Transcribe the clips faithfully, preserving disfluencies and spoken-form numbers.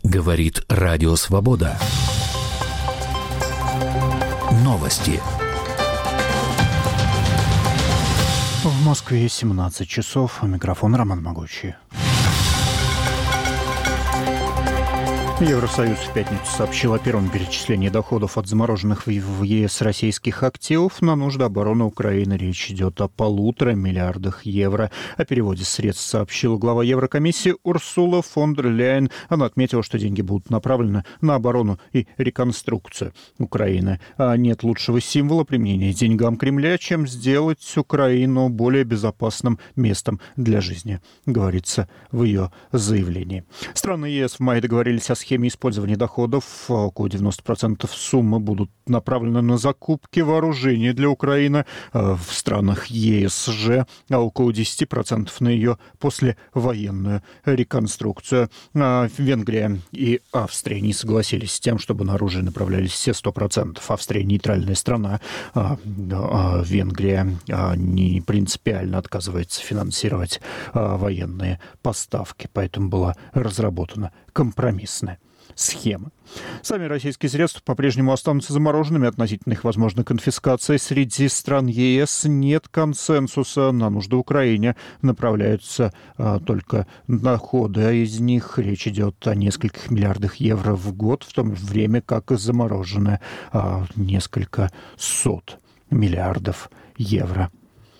Говорит Радио Свобода. Новости. В Москве семнадцать часов. Микрофон Роман Могучий. Евросоюз в пятницу сообщил о первом перечислении доходов от замороженных в ЕС российских активов на нужды обороны Украины. Речь идет о полутора миллиардах евро. О переводе средств сообщила глава Еврокомиссии Урсула фон дер Ляйен. Она отметила, что деньги будут направлены на оборону и реконструкцию Украины. А нет лучшего символа применения деньгам Кремля, чем сделать Украину более безопасным местом для жизни, говорится в ее заявлении. Страны ЕС в мае договорились о схеме использования доходов. Около девяносто процентов суммы будут направлены на закупки вооружений для Украины. В странах ЕС же около десять процентов на ее послевоенную реконструкцию. Венгрия и Австрия не согласились с тем, чтобы на оружие направлялись все сто процентов. Австрия нейтральная страна. Венгрия не принципиально отказывается финансировать военные поставки. Поэтому была разработана компромиссная схемы. Сами российские средства по-прежнему останутся замороженными относительно их возможной конфискации. Среди стран ЕС нет консенсуса. На нужды Украине направляются а, только доходы, а из них речь идет о нескольких миллиардах евро в год, в то время как заморожены а, несколько сот миллиардов евро.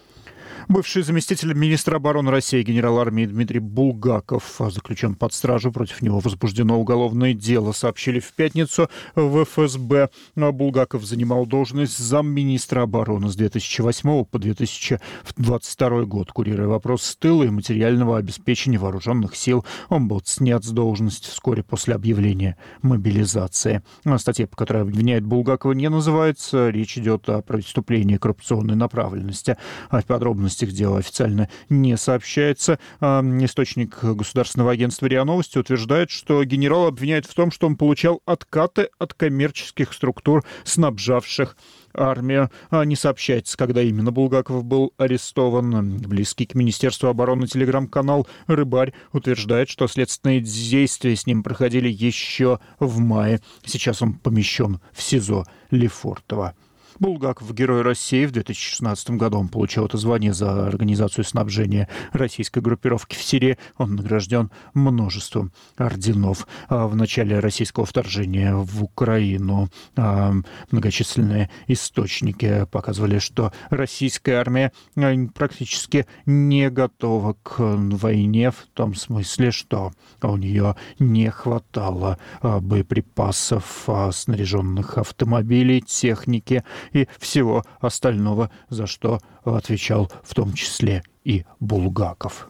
Бывший заместитель министра обороны России генерал армии Дмитрий Булгаков заключен под стражу. Против него возбуждено уголовное дело, сообщили в пятницу в эф эс бэ. Булгаков занимал должность замминистра обороны с две тысячи восьмого по две тысячи двадцать второй год, курируя вопрос тыла и материального обеспечения вооруженных сил. Он был снят с должности вскоре после объявления мобилизации. Статья, по которой обвиняет Булгакова, не называется. Речь идет о преступлении коррупционной направленности. О подробностях дела официально не сообщается. Источник государственного агентства РИА Новости утверждает, что генерал обвиняет в том, что он получал откаты от коммерческих структур, снабжавших армию. Не сообщается, когда именно Булгаков был арестован. Близкий к Министерству обороны телеграм-канал «Рыбарь» утверждает, что следственные действия с ним проходили еще в мае. Сейчас он помещен в СИЗО Лефортово. Булгаков, герой России, в две тысячи шестнадцатом году он получил это звание за организацию снабжения российской группировки в Сирии. Он награжден множеством орденов. В начале российского вторжения в Украину многочисленные источники показывали, что российская армия практически не готова к войне, в том смысле, что у нее не хватало боеприпасов, снаряженных автомобилей, техники и всего остального, за что отвечал в том числе и Булгаков.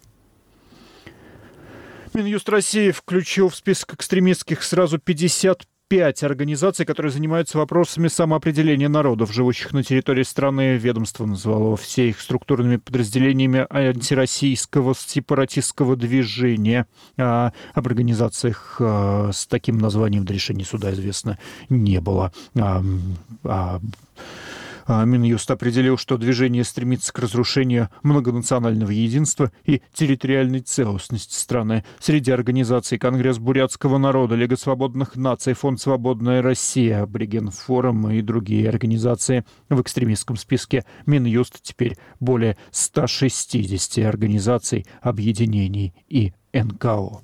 Минюст России включил в список экстремистских сразу пятьдесят пять организаций, которые занимаются вопросами самоопределения народов, живущих на территории страны. Ведомство назвало все их структурными подразделениями антироссийского сепаратистского движения. А об организациях а, с таким названием до решения суда известно не было. А, а, Минюст определил, что движение стремится к разрушению многонационального единства и территориальной целостности страны. Среди организаций Конгресс бурятского народа, Лига свободных наций, Фонд «Свободная Россия», Абориген-форум и другие организации. В экстремистском списке Минюст теперь более ста шестидесяти организаций, объединений и эн ка о.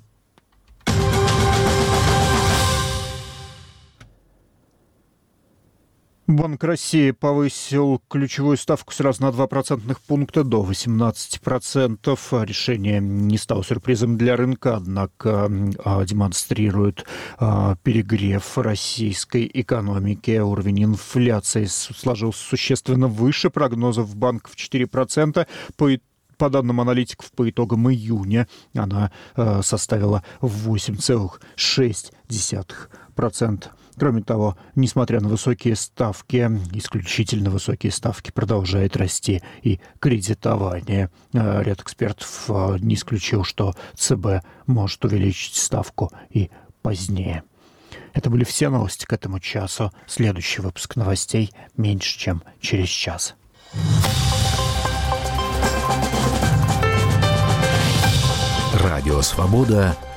Банк России повысил ключевую ставку сразу на два процентных пункта до восемнадцати процентов. Решение не стало сюрпризом для рынка, однако демонстрирует перегрев российской экономики. Уровень инфляции сложился существенно выше прогнозов банков четыре процента. По По данным аналитиков, по итогам июня она э, составила восемь целых шесть десятых процента. Кроме того, несмотря на высокие ставки, исключительно высокие ставки, продолжает расти и кредитование. Э, ряд экспертов э, не исключил, что ЦБ может увеличить ставку и позднее. Это были все новости к этому часу. Следующий выпуск новостей меньше, чем через час. Радио «Свобода»